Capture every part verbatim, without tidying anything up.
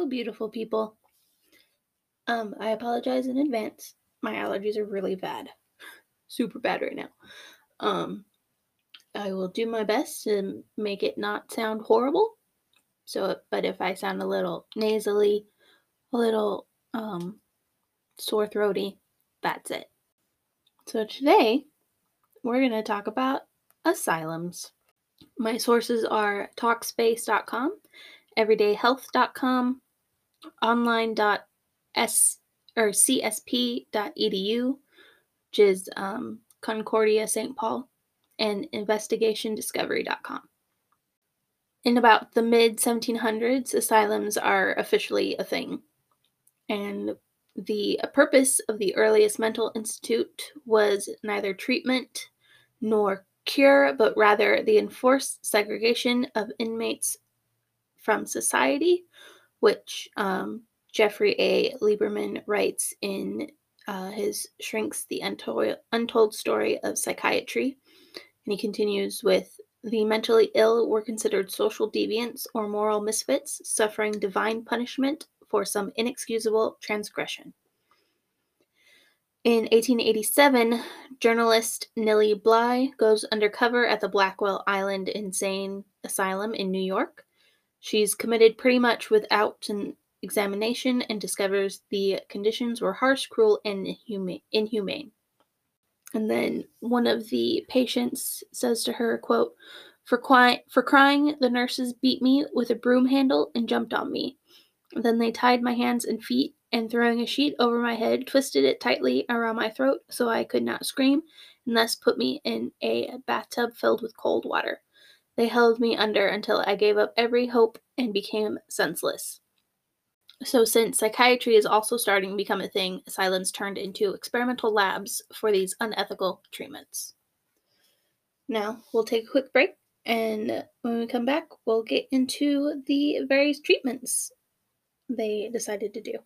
Hello, beautiful people. Um, I apologize in advance. My allergies are really bad. Super bad right now. Um, I will do my best to make it not sound horrible. So, but if I sound a little nasally, a little um sore throaty, that's it. So today we're going to talk about asylums. My sources are talkspace dot com, everyday health dot com, online.s or c s p dot e d u, which is um, Concordia Saint Paul, and investigation discovery dot com. In about the mid seventeen hundreds, asylums are officially a thing. And the purpose of the earliest mental institute was neither treatment nor cure, but rather the enforced segregation of inmates from society, which um, Jeffrey A. Lieberman writes in uh, his Shrinks, the Untold, Untold Story of Psychiatry. And he continues with, the mentally ill were considered social deviants or moral misfits, suffering divine punishment for some inexcusable transgression. In eighteen eighty-seven, journalist Nillie Bly goes undercover at the Blackwell Island Insane Asylum in New York. She's committed pretty much without an examination and discovers the conditions were harsh, cruel, and inhumane. And then one of the patients says to her, quote, for, qui- for crying, the nurses beat me with a broom handle and jumped on me. Then they tied my hands and feet and, throwing a sheet over my head, twisted it tightly around my throat so I could not scream, and thus put me in a bathtub filled with cold water. They held me under until I gave up every hope and became senseless. So since psychiatry is also starting to become a thing, asylums turned into experimental labs for these unethical treatments. Now, we'll take a quick break, and when we come back, we'll get into the various treatments they decided to do.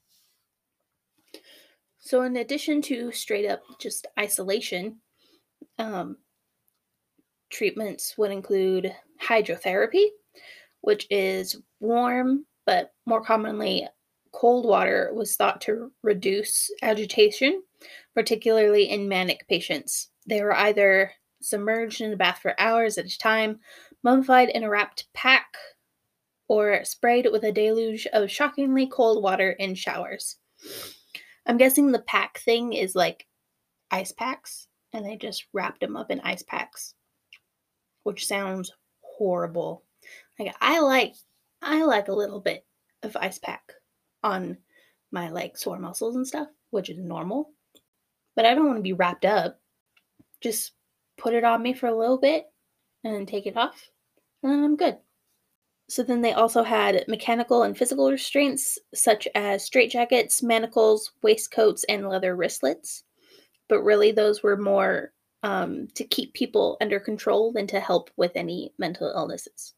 So in addition to straight up just isolation, um, treatments would include hydrotherapy, which is warm, but more commonly cold water was thought to reduce agitation, particularly in manic patients. They were either submerged in a bath for hours at a time, mummified in a wrapped pack, or sprayed with a deluge of shockingly cold water in showers. I'm guessing the pack thing is like ice packs, and they just wrapped them up in ice packs, which sounds horrible. Like I like I like a little bit of ice pack on my like sore muscles and stuff, which is normal. But I don't want to be wrapped up. Just put it on me for a little bit and then take it off, and then I'm good. So then they also had mechanical and physical restraints, such as straitjackets, manacles, waistcoats, and leather wristlets. But really, those were more um, to keep people under control than to help with any mental illnesses.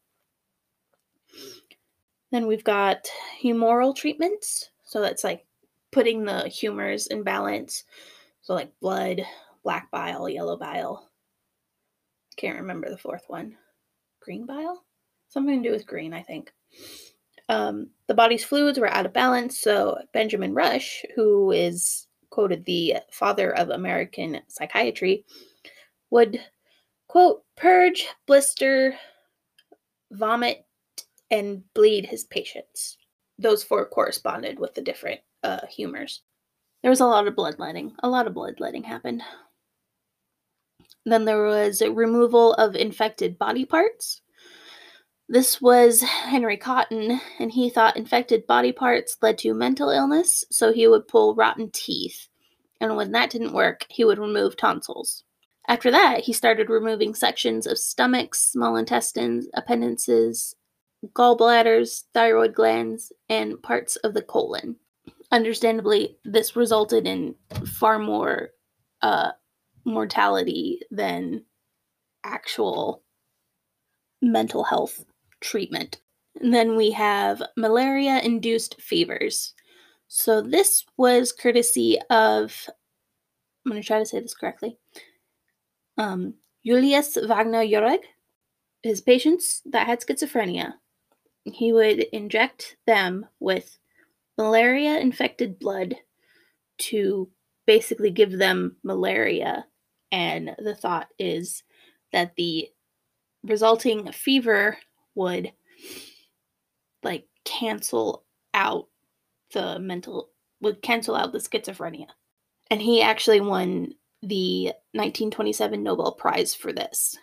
Then we've got humoral treatments. So that's like putting the humors in balance. So like blood, black bile, yellow bile. Can't remember the fourth one. Green bile? Something to do with green, I think. Um, the body's fluids were out of balance, so Benjamin Rush, who is quoted the father of American psychiatry, would, quote, purge, blister, vomit, and bleed his patients. Those four corresponded with the different uh, humors. There was a lot of bloodletting. A lot of bloodletting happened. Then there was a removal of infected body parts. This was Henry Cotton, and he thought infected body parts led to mental illness, so he would pull rotten teeth. And when that didn't work, he would remove tonsils. After that, he started removing sections of stomachs, small intestines, appendices, gallbladders, thyroid glands, and parts of the colon. Understandably, this resulted in far more uh, mortality than actual mental health treatment. And then we have malaria-induced fevers. So this was courtesy of, I'm going to try to say this correctly, um, Julius Wagner Jauregg. His patients that had schizophrenia he would inject them with malaria-infected blood to basically give them malaria. And the thought is that the resulting fever would like cancel out the mental, would cancel out the schizophrenia. And he actually won the nineteen twenty-seven Nobel Prize for this.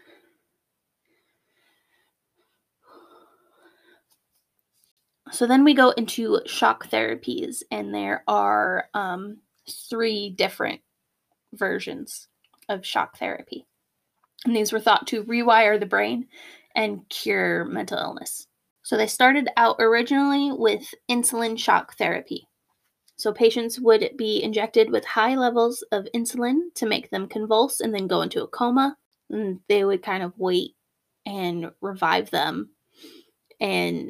So then we go into shock therapies, and there are um, three different versions of shock therapy. And these were thought to rewire the brain and cure mental illness. So they started out originally with insulin shock therapy. So patients would be injected with high levels of insulin to make them convulse and then go into a coma. And they would kind of wait and revive them. And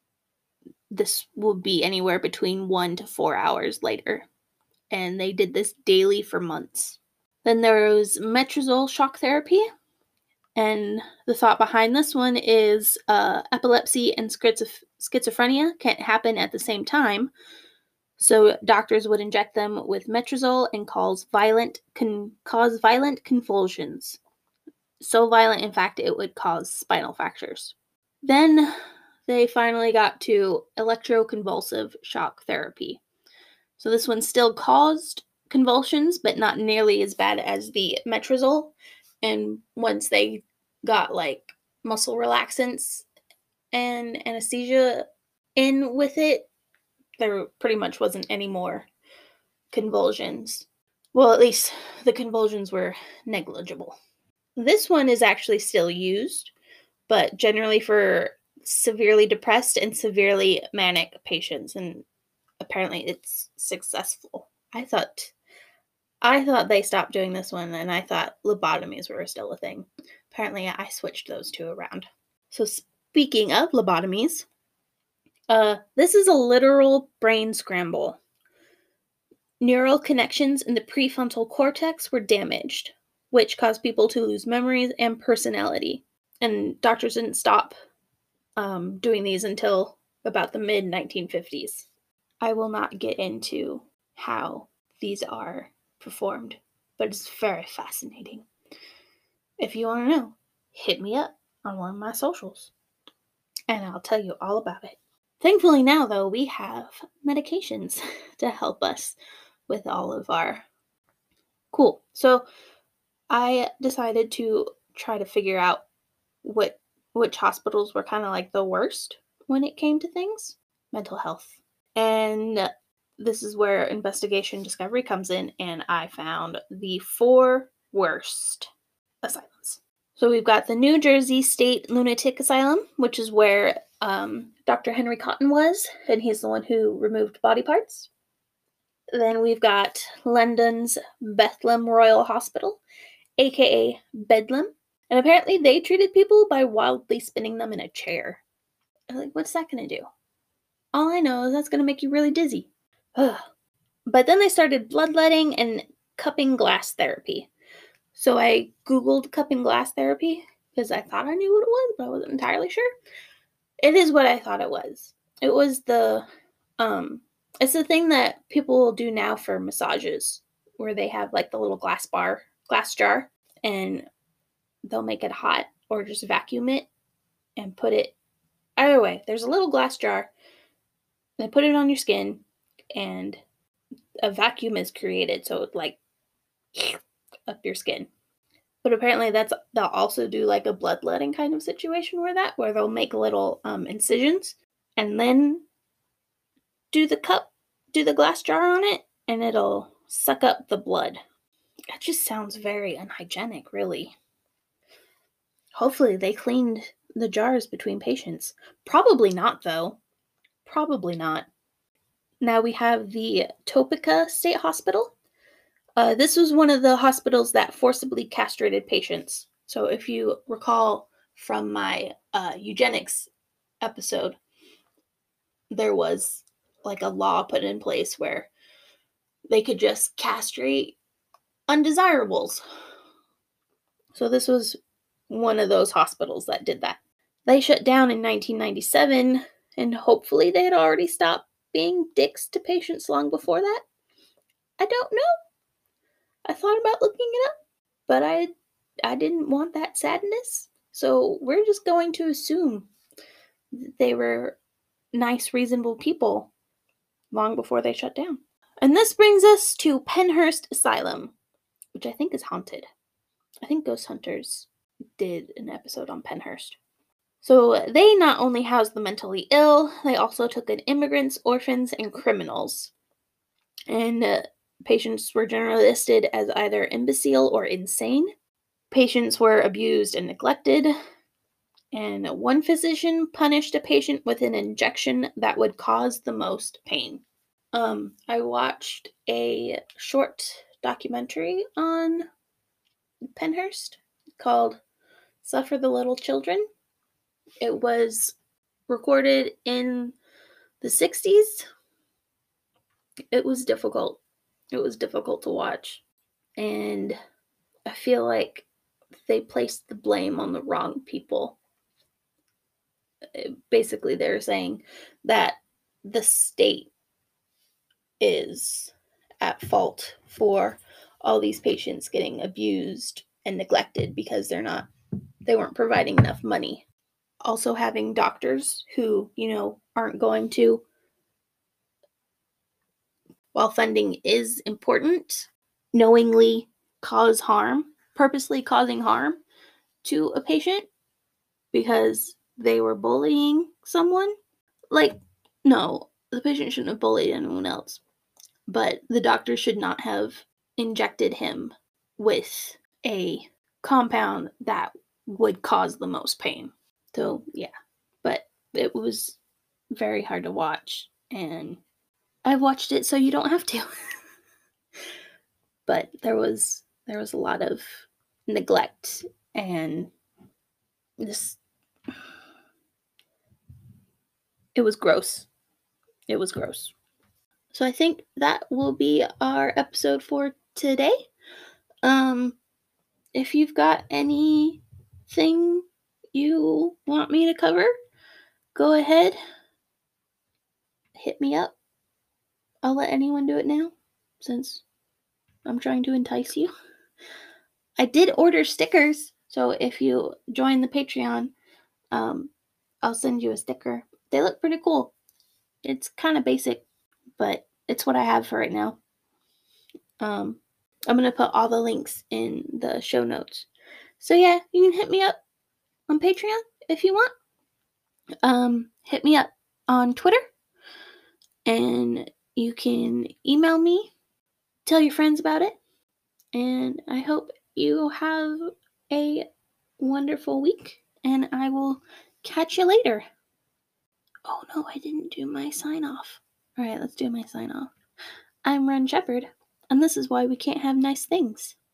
this would be anywhere between one to four hours later. And they did this daily for months. Then there was Metrazole shock therapy. And the thought behind this one is uh, epilepsy and schizo- schizophrenia can't happen at the same time. So doctors would inject them with metrazole and cause violent con- cause violent convulsions. So violent, in fact, it would cause spinal fractures. Then they finally got to electroconvulsive shock therapy. So this one still caused convulsions, but not nearly as bad as the metrazole. And once they got like muscle relaxants and anesthesia in with it, there pretty much wasn't any more convulsions. Well, at least the convulsions were negligible. This one is actually still used, but generally for severely depressed and severely manic patients, and apparently it's successful. I thought I thought they stopped doing this one, and I thought lobotomies were still a thing. Apparently I switched those two around. So speaking of lobotomies, uh, this is a literal brain scramble. Neural connections in the prefrontal cortex were damaged, which caused people to lose memories and personality. And doctors didn't stop um, doing these until about the mid nineteen fifties. I will not get into how these are performed, but it's very fascinating. If you want to know, hit me up on one of my socials, and I'll tell you all about it. Thankfully now, though, we have medications to help us with all of our... Cool. So I decided to try to figure out what which hospitals were kind of like the worst when it came to things. Mental health. And this is where investigation discovery comes in, and I found the four worst asylums. So we've got the New Jersey State Lunatic Asylum, which is where um, Doctor Henry Cotton was, and he's the one who removed body parts. Then we've got London's Bethlem Royal Hospital, aka Bedlam. And apparently they treated people by wildly spinning them in a chair. Like, what's that going to do? All I know is that's going to make you really dizzy. Ugh. But then they started bloodletting and cupping glass therapy. So I Googled cupping glass therapy because I thought I knew what it was, but I wasn't entirely sure. It is what I thought it was. It was the, um, it's the thing that people will do now for massages, where they have like the little glass bar, glass jar, and they'll make it hot or just vacuum it and put it, either way, there's a little glass jar, they put it on your skin, and a vacuum is created, so it's like up your skin. But apparently that's, they'll also do like a bloodletting kind of situation where that, where they'll make little um, incisions and then do the cup, do the glass jar on it, and it'll suck up the blood. That just sounds very unhygienic, really. Hopefully they cleaned the jars between patients. Probably not, though. Probably not. Now we have the Topeka State Hospital. Uh, this was one of the hospitals that forcibly castrated patients. So if you recall from my uh, eugenics episode, there was like a law put in place where they could just castrate undesirables. So this was one of those hospitals that did that. They shut down in nineteen ninety-seven and hopefully they had already stopped being dicks to patients long before that. I don't know. I thought about looking it up, but I I didn't want that sadness. So we're just going to assume that they were nice, reasonable people long before they shut down. And this brings us to Penhurst Asylum, which I think is haunted. I think Ghost Hunters did an episode on Penhurst. So they not only housed the mentally ill, they also took in immigrants, orphans, and criminals. And uh, patients were generally listed as either imbecile or insane. Patients were abused and neglected. And one physician punished a patient with an injection that would cause the most pain. Um, I watched a short documentary on Penhurst called Suffer the Little Children. It was recorded in the sixties. It was difficult. It was difficult to watch. And I feel like they placed the blame on the wrong people. Basically, they're saying that the state is at fault for all these patients getting abused and neglected because they're not, they weren't providing enough money. Also having doctors who, you know, aren't going to, while funding is important, knowingly cause harm, purposely causing harm to a patient because they were bullying someone. Like, no, the patient shouldn't have bullied anyone else, but the doctor should not have injected him with a compound that would cause the most pain. So, yeah, but it was very hard to watch, and I've watched it so you don't have to. But there was there was a lot of neglect and this. It was gross. It was gross. So I think that will be our episode for today. Um, if you've got anything you want me to cover, go ahead. Hit me up. I'll let anyone do it now, since I'm trying to entice you. I did order stickers, so if you join the Patreon, um, I'll send you a sticker. They look pretty cool. It's kind of basic, but it's what I have for right now. Um, I'm going to put all the links in the show notes. So yeah, you can hit me up on Patreon if you want. Um, hit me up on Twitter. And you can email me, tell your friends about it. And I hope you have a wonderful week. And I will catch you later. Oh no, I didn't do my sign off. Alright, let's do my sign off. I'm Ren Shepherd, and this is why we can't have nice things.